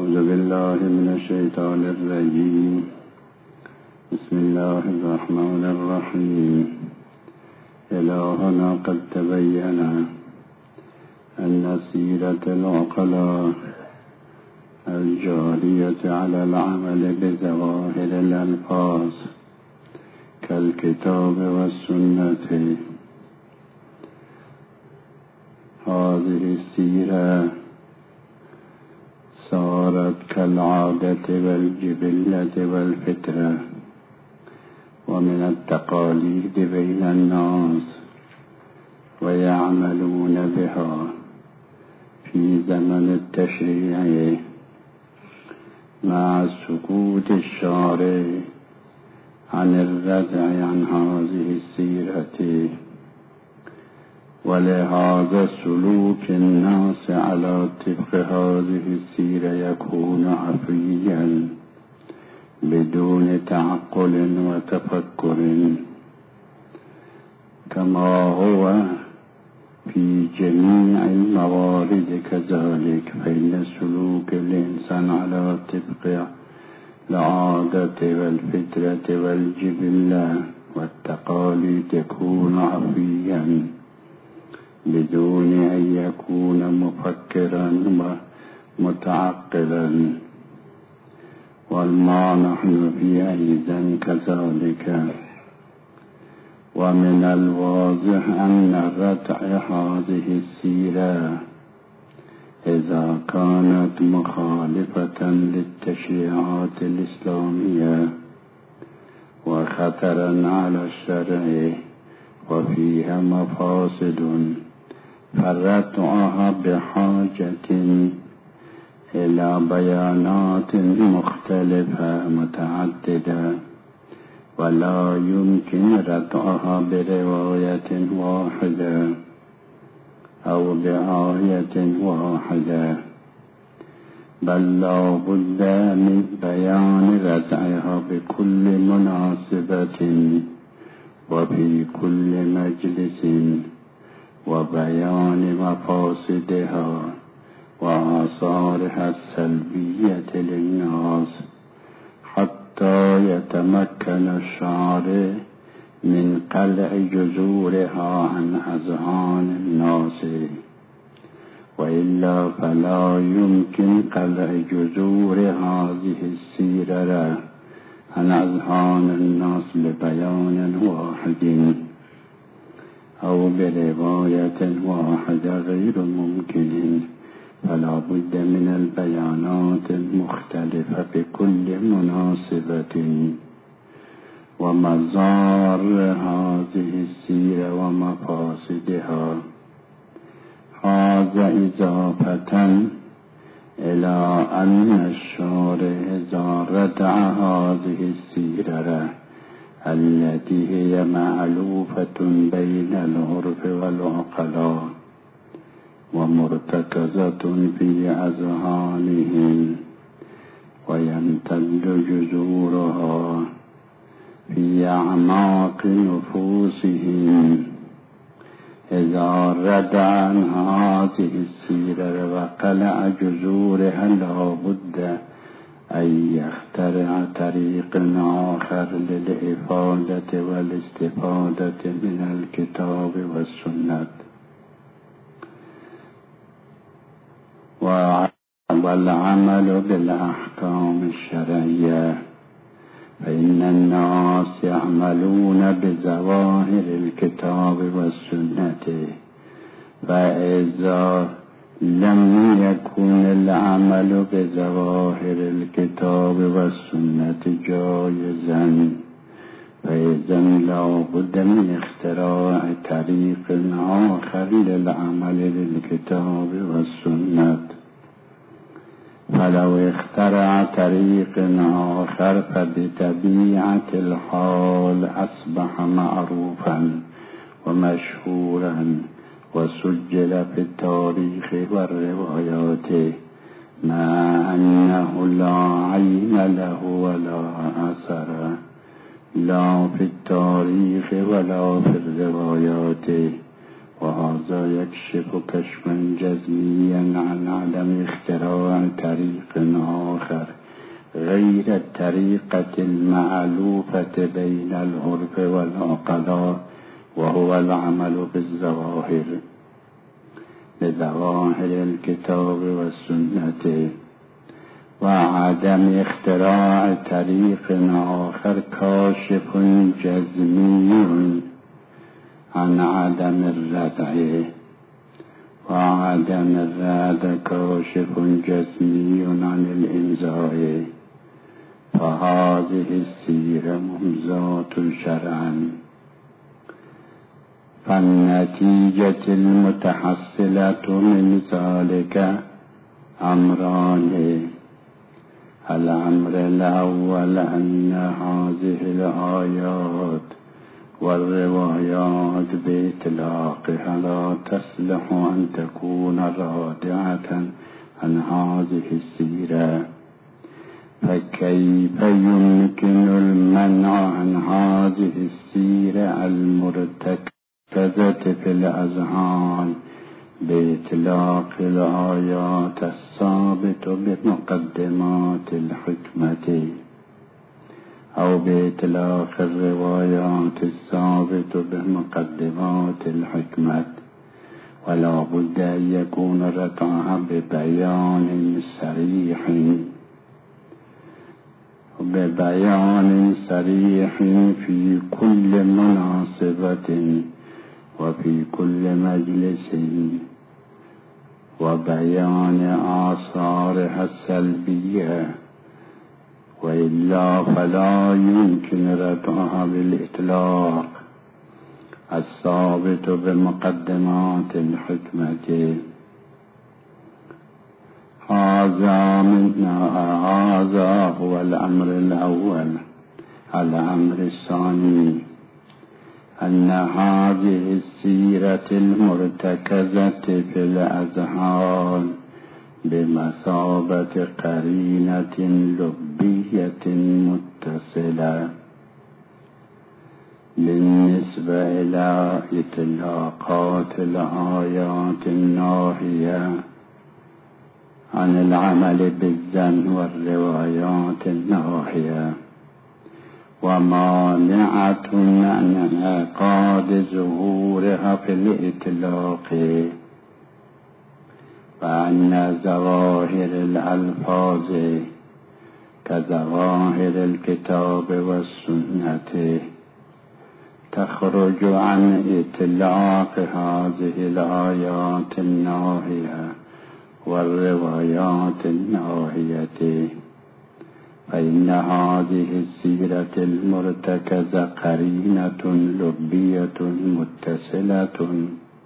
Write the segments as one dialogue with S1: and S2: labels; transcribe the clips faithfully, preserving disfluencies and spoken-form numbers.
S1: أعوذ بالله من الشيطان الرجيم. بسم الله الرحمن الرحيم. إلهنا قد تبين أن سيرة العقلاء الجارية على العمل بظواهر الألفاظ كالكتاب والسنة، هذه السيرة صارت كالعادة والجبلة والفطرة ومن التقاليد بين الناس، ويعملون بها في زمن التشريع مع سكوت الشارع عن الردع عن هذه السيرة. ولهذا سلوك الناس على طبق هذه السيرة يكون عفويا بدون تعقل وتفكر، كما هو في جميع الموارد كذلك، فإن سلوك الإنسان على طبق العادة والفطرة والجبلة والتقاليد يكون عفويا بدون أن يكون مفكرا ومتعقلا. والما نحن في أيضا كذلك. ومن الواضح أن ردع هذه السيرة إذا كانت مخالفة للتشريعات الإسلامية وخطرا على الشرع وفيها مفاسد، فردعها بحاجة إلى بيانات مختلفة متعددة، ولا يمكن ردعها برواية واحدة أو بآية واحدة، بل لا بد من بيان ردعها بكل مناسبة وفي كل مجلس، وبيان مفاسدها وآثارها السلبية للناس، حتى يتمكن الشارع من قلع جذورها عن أذهان الناس، وإلا فلا يمكن قلع جذور هذه السيرة عن أذهان الناس ببيان واحد أو برواية واحدة غير ممكن، فلا بد من البيانات المختلفة بكل مناسبة. ومزار هذه السيرة ومفاسدها هذا إضافة إلى أن الشارع إذا ردع هذه السيرة التي هي مألوفة بين العرف والعقلاء ومرتكزة في أذهانهم ويمتد جذورها في أعماق نفوسهم، إذا ردع عن هذه السيرة وقلع جذورها لا بد أن يخترع طريق آخر للإفادة والاستفادة من الكتاب والسنة، والعمل بالأحكام الشرعية، فإن الناس يعملون بظواهر الكتاب والسنة، فإذا لم يكن العمل بظواهر الكتاب والسنة جائزا، فإذا لا بد من اختراع طريق آخر للعمل بالكتاب والسنة. فلو اخترع طريق آخر فبطبيعة الحال أصبح معروفا ومشهورا وسجل في التاريخ والروايات، مع أنه لا عين له ولا أثر لا في التاريخ ولا في الروايات، وهذا يكشف كشفا جزميا عن عدم اختراع طريق غير الطريقة المألوفة بين العرف والعقلاء، وهو العمل بالظواهر لظواهر الكتاب والسنة، وعدم اختراع طريق آخر كاشف جزمي عن عدم الردع، وعدم الردع كاشف جزمي عن الإمضاء، فهذه السيرة ممضاة شرعا. فالنتيجة المتحصلة من ذلك أمران: الأمر الأول أن هذه الآيات والروايات بإطلاقها لا تصلح أن تكون رادعة عن هذه السيرة، فكيف يمكن المنع عن هذه السيرة المرتكزة في الأذهان بإطلاق الآيات الثابتة بمقدمات الحكمة، أو بإطلاق الروايات الثابتة بمقدمات الحكمة؟ ولا بد أن يكون ردعها ببيان صريح ببيان صريح في كل مناسبة وفي كل مجلس، وبيان آثارها السلبية، وإلا فلا يمكن ردعها بالإطلاق الثابت بمقدمات الحكمة. هذا منا هذا هو الأمر الأول. الأمر الثاني أن هذه السيرة المرتكزة في الأذهان بمثابة قرينة لبية متصلة بالنسبة إلى إطلاقات الآيات الناهية عن العمل بالظن والروايات الناهية، ومانعة عن انعقاد ظهورها في الإطلاق، وأن ظواهر الألفاظ كظواهر الكتاب والسنة تخرج عن إطلاق هذه الآيات الناهية والروايات الناهية، فإن هذه السيرة المرتكزة قرينة لبية متصلة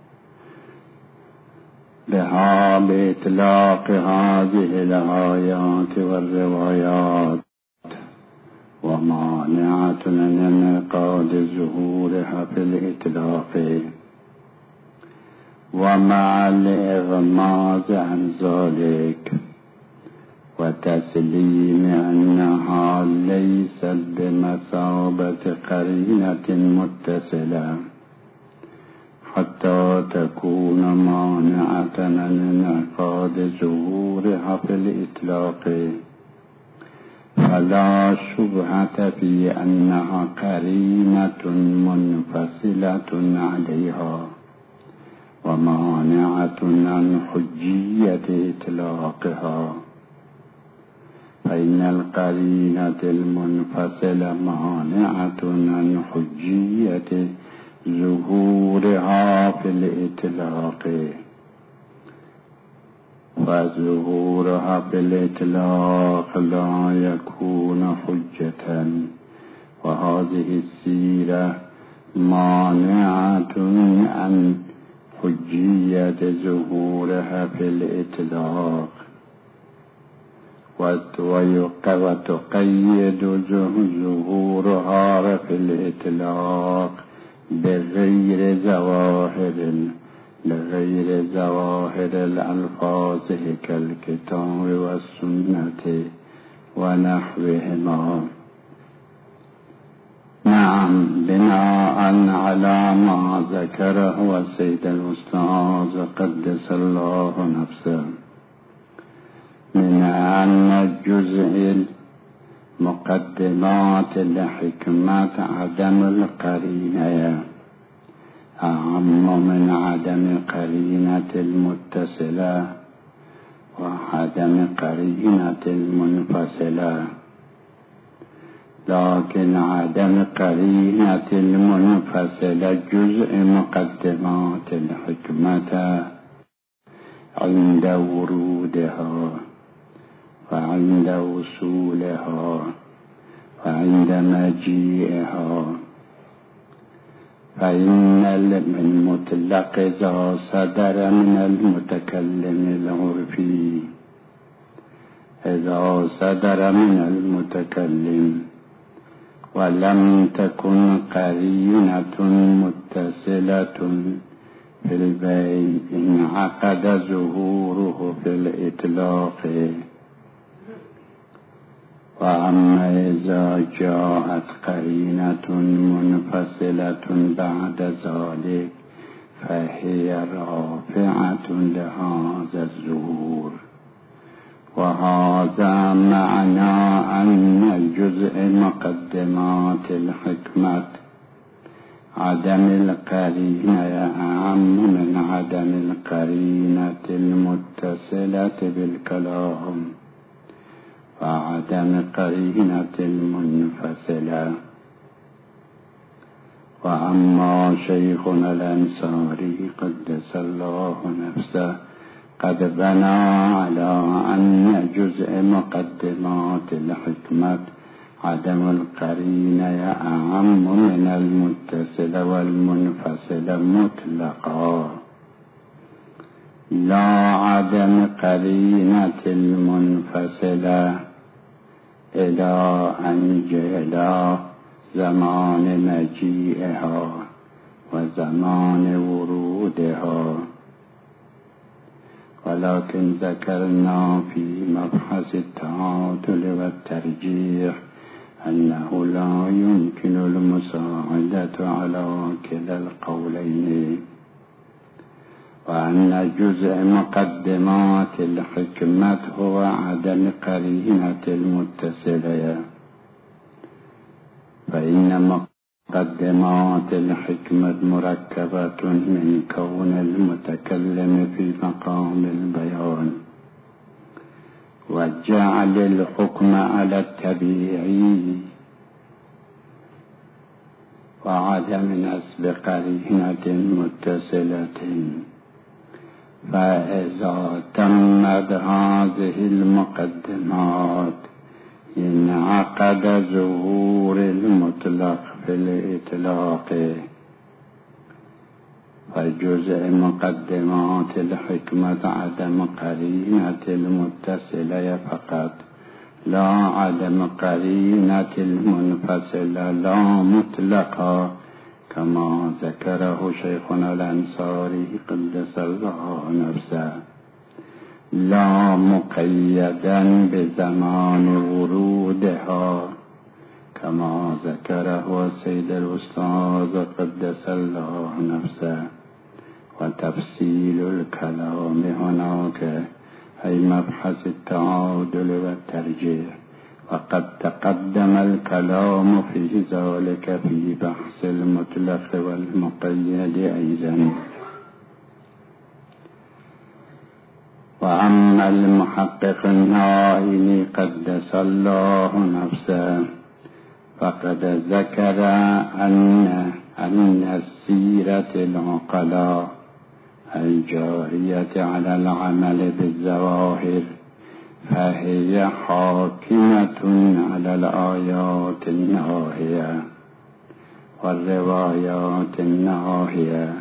S1: بها بإطلاق هذه الآيات والروايات، ومانعة من انعقاد ظهورها في الإطلاق. ومع الإغماض عن ذلك وتسليم أنها ليست بمثابة قرينة متصلة حتى تكون مانعة عن انعقاد ظهورها في الإطلاق، فلا شبهة في أنها قرينة منفصلة عليها ومانعة عن حجية إطلاقها، فإن القرينة المنفصلة مانعة عن حجية ظهورها في الإطلاق، فظهورها في الإطلاق لا يكون حجة، وهذه السيرة مانعة عن حجية ظهورها في الإطلاق، وتقيد ظهورها في الإطلاق بغير ظواهر لغير ظواهر الألفاظ كالكتاب والسنة ونحوهما. نعم، بناء على ما ذكره السيد الأستاذ قدس الله نفسه من أن الجزء مقدمات الحكمة عدم القرينة أعم من عدم قرينة المتصلة وعدم قرينة المنفصلة، لكن عدم قرينة المنفصلة جزء مقدمات الحكمة عند ورودها وعند وصولها وعند مجيئها. فإن المطلق إذا صدر من المتكلم العرفي إذا صدر من المتكلم ولم تكن قرينة متصلة في البين انعقد ظهوره في الإطلاق. وأما إذا جاءت قرينة منفصلة بعد ذلك فهي رافعة لهذا الظهور. وهذا معنى أن الجزء مقدمات الحكمة عدم القرينة أعم من عدم القرينة المتصلة بالكلام وعدم قرينة المنفصلة. وأما شيخنا الأنصاري قدس الله نفسه قد بنى على أن جزء مقدمات الحكمة عدم القرينة أعم من المتصلة والمنفصلة مطلقا، لا عدم قرينة المنفصلة إلى أن جاء زمان مجيئها وزمان ورودها. ولكن ذكرنا في مبحث التعادل والترجيح أنه لا يمكن المساعدة على كلا القولين، وأن جزء مقدمات الحكمة هو عدم قرينة المتصلة. فإن مقدمات الحكمة مركبة من كون المتكلم في مقام البيان وجعل الحكم على الطبيعي وعدم نسب قرينة متصلة. فإذا تمت هذه المقدمات انعقد ظهور المطلق في الإطلاق. فجزء مقدمات الحكمة عدم قرينة المتصلة فقط، لا عدم قرينة المنفصلة، لا مطلقا، كما ذكره شيخنا الأنصاري قدس الله نفسه، لا مقيدا بزمان ورودها، كما ذكره السيد الأستاذ قدس الله نفسه. وتفصيل الكلام هناك أي مبحث التعادل والترجيح، وقد تقدم الكلام في ذلك في بحث المطلق والمقيد أيضا. وأما المحقق النائي قدس الله نفسه فقد ذكر أن أن السيرة العقلاء الجارية على العمل بالظواهر فهي حاكمة على الآيات الناهية والروايات الناهية،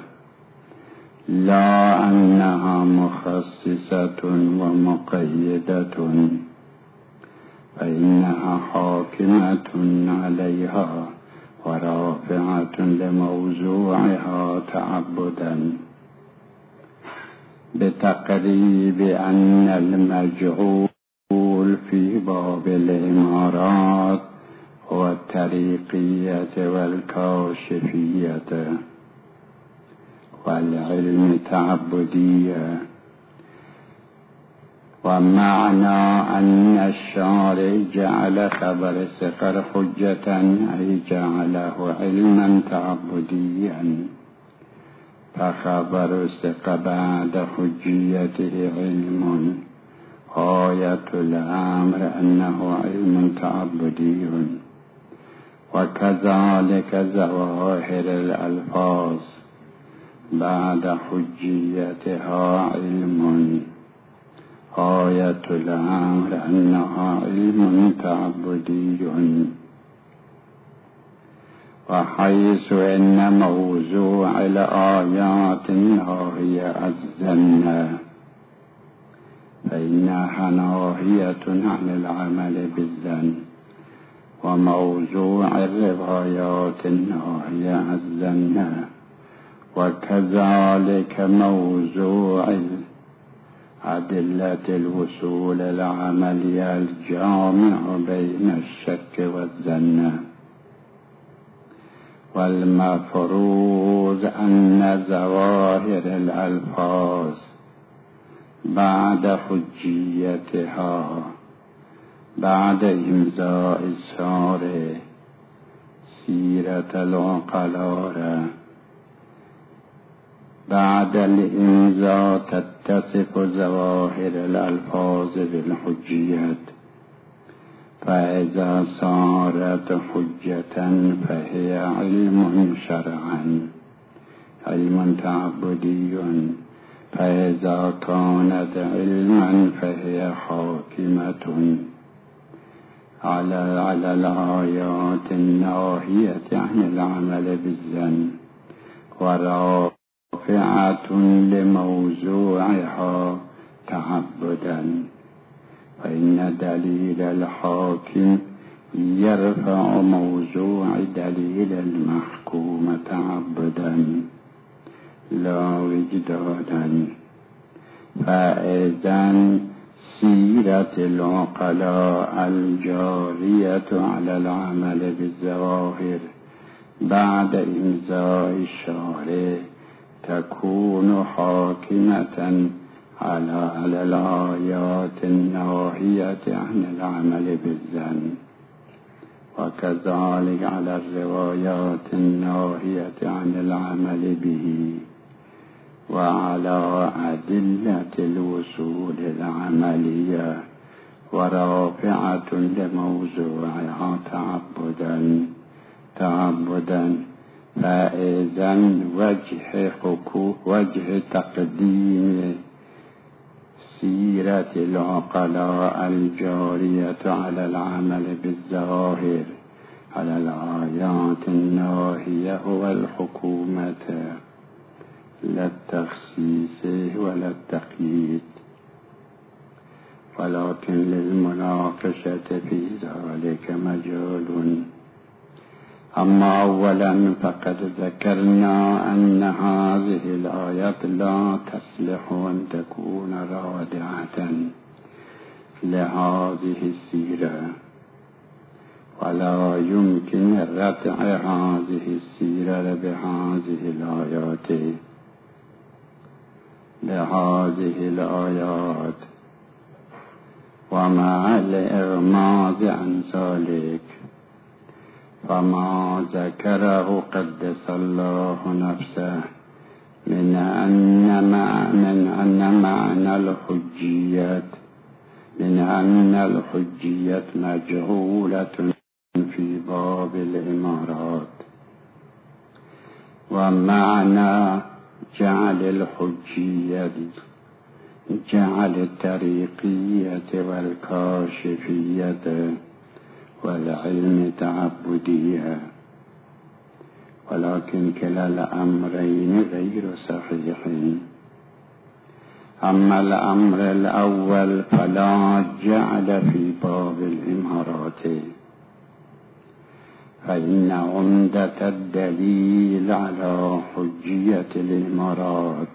S1: لا أنها مخصصة ومقيدة، فإنها حاكمة عليها ورافعة لموضوعها تعبدا، بتقريب أن المجعول في باب الإمارات هو الطريقية والكاشفية والعلم تعبدية. ومعنى أن الشارع جعل خبر الثقة حجة أي جعله علما تعبديا، فخبر الثقة بعد حجيته علم، غاية الأمر أنه علم تعبدي. وكذلك ظواهر الألفاظ بعد حجيتها علم، غاية الأمر أنها علم تعبدي. وحيث إن موضوع الآيات ناهية الظن، فإنها ناهية عن العمل بالظن، وموضوع الروايات ناهية الظن، وكذلك موضوع أدلة الوصول العملية الجامع بين الشك والظن. والمفروض أن ظواهر الألفاظ بعد حجيتها بعد إمضاء الشارع سيرة العقلاء بعد الإمضاء تتصف ظواهر الألفاظ بالحجيات، فإذا صارت حجة فهي علم شرعا علم تعبدي، فإذا كانت علما فهي حاكمة على على الآيات الناهية عن العمل بالظن، ورافعة لموضوعها تعبدا. فإن دليل الحاكم يرفع موضوع دليل المحكوم تعبدا لا وجدانا. فإذن سيرة العقلاء الجارية على العمل بالظواهر بعد إمضاء الشارع تكون حاكمة على على الآيات الناهية عن العمل بالظن، وكذلك على الروايات الناهية عن العمل به، وعلى أدلة الوصول العملية، ورافعة لموضوعها تعبدا تعبدا. فإذن وجه حقوق وجه تقديم سيرة العقلاء الجارية على العمل بالظواهر على الآيات الناهية هو الحكومة، لا التخصيص ولا التقييد، ولكن للمناقشة في ذلك مجال. أما أولا فقد ذكرنا أن هذه الآيات لا تصلح أن تكون رادعة لهذه السيرة، ولا يمكن ردع هذه السيرة بهذه الآيات بهذه الآيات ومع الإغماض عن ذلك. فما ذكره قدس الله نفسه من أن من أن معنى الحجية من أن الحجية مجهولة في باب الإمارات، ومعنى جعل الحجية جعل الطريقية والكاشفية والعلم تعبدية، ولكن كلا الأمرين غير صحيحين. أما الأمر الأول فلا جعل في باب الإمارات، فإن عمدة الدليل على حجية الإمارات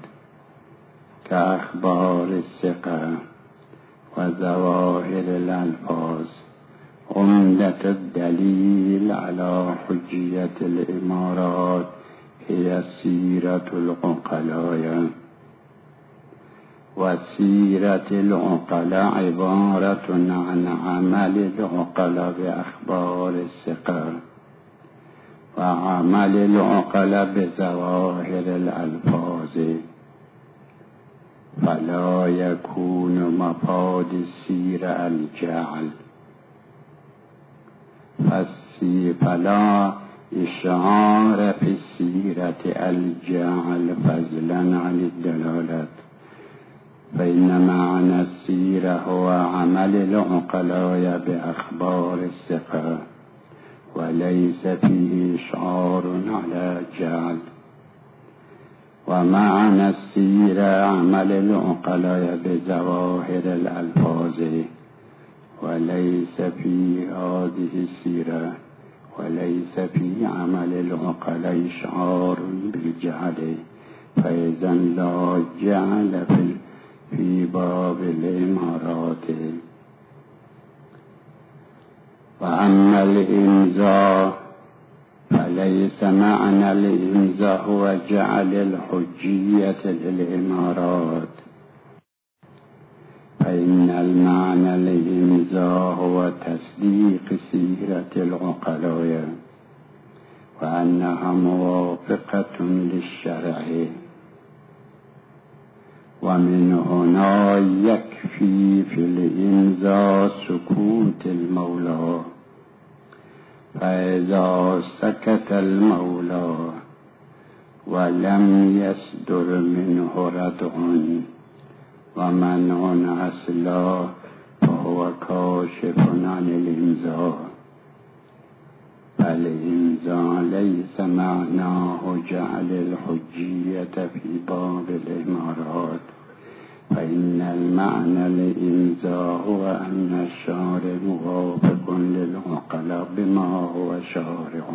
S1: كأخبار الثقة وظواهر الألفاظ، عمدة الدليل على حجية الإمارات هي سيرة العقلاء، و سیرت العقلاء عبارت عن عمل العقلاء باخبار الثقه و عمل العقلاء بظواهر الالفاظ، فلا يكون مفاد السيرة الجعل، فلا إشعار في السيرة الجعل فضلا عن الدلالة، فإن معنى السيرة هو عمل العقلاء بأخبار الثقة، وليس فيه إشعار على جعل. ومعنى السيرة عمل العقلاء بظواهر الألفاظ، وليس في هذه السيرة وليس في عمل العقلاء إشعار بالجعل، فإذا لا جعل في في باب الإمارات. وأما الإمضاء فليس معنى الإمضاء هو جعل الحجية للإمارات، فإن المعنى الإمضاء هو تصديق سيرة العقلاء وأنها موافقة للشرع، ومن هنا يكفي في الإمضاء سكوت المولى، فإذا سكت المولى ولم يصدر منه ردع ومنع أصلا فهو كاشف عن الإمضاء. فالإمضاء ليس معناه جعل الحجية في باب الإمارات، فإن المعنى الإمضاء هو أن الشارع موافق للعقلاء بما هو شارع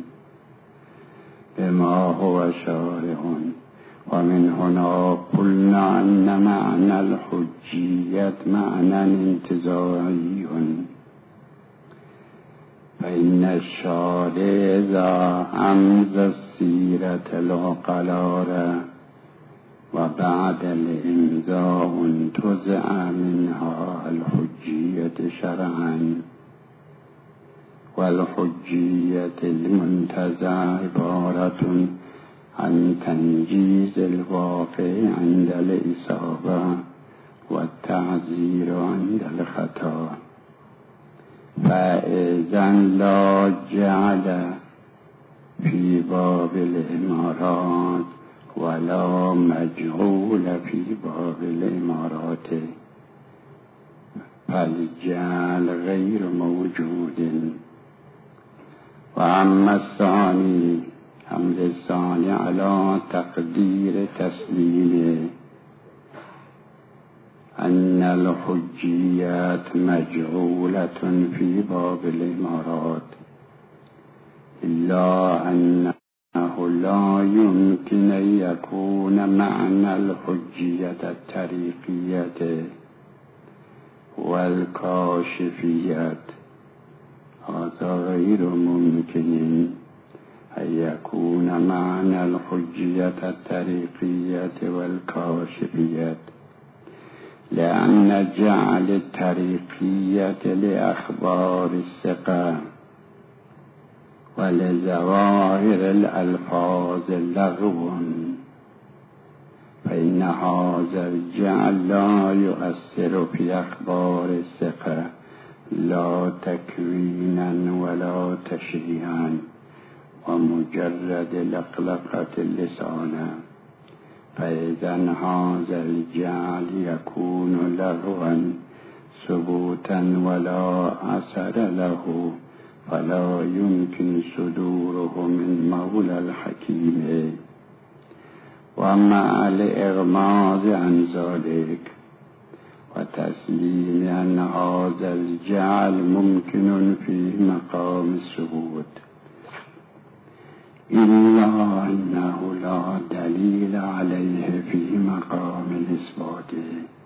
S1: بما هو شارع ومن هنا قلنا أن معنى الحجية معنى انتزاعي، فإن الشارع إذا أمضى السيرة العقلاء وبعد الإمضاء انتزع منها الحجية شرعا، والحجية المنتزع عبارة عن تنجيز الواقع عند الإصابة والتعزير عند الخطأ، فإذا لا جعل في باب الإمارات ولا مجعول في باب الإمارات، فالجعل غير موجود. وأما الثاني حمد الثاني على تقدير تسليمه أن الحجيات مجعولة في باب الإمارات، إلا أنه لا يمكن أن يكون معنى الحجية الطريقية والكاشفية، هذا غير ممكن أن يكون معنى الحجية الطريقية والكاشفية، لأن جعل الطريقية لأخبار الثقة ولظواهر الألفاظ لغو، فإن هذا الجعل لا يؤثر في أخبار الثقة لا تكوينا ولا تشريعا، ومجرد لقلقة اللسان، فإذا هذا الجعل يكون لغوا ثبوتا ولا أثر له، فلا يمكن صدوره من مولى الحكيم. ومع الإغماض عن ذلك وتسليم أن هذا الجعل ممكن في مقام الثبوت، إلا أنه لا دليل عليه في مقام الإثبات،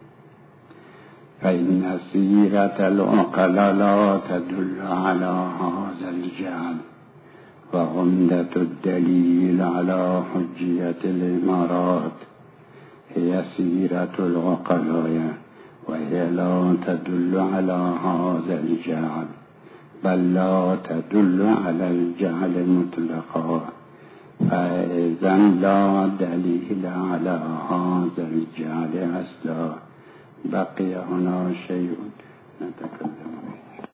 S1: فإن سيرة العقلاء لا تدل على هذا الجعل، وعمدة الدليل على حجية الإمارات هي سيرة العقلاء وهي لا تدل على هذا الجعل بل لا تدل على الجعل مطلقا، فإذا لا دليل على هذا الجعل أصلا. بقي هنا شيء نتكلم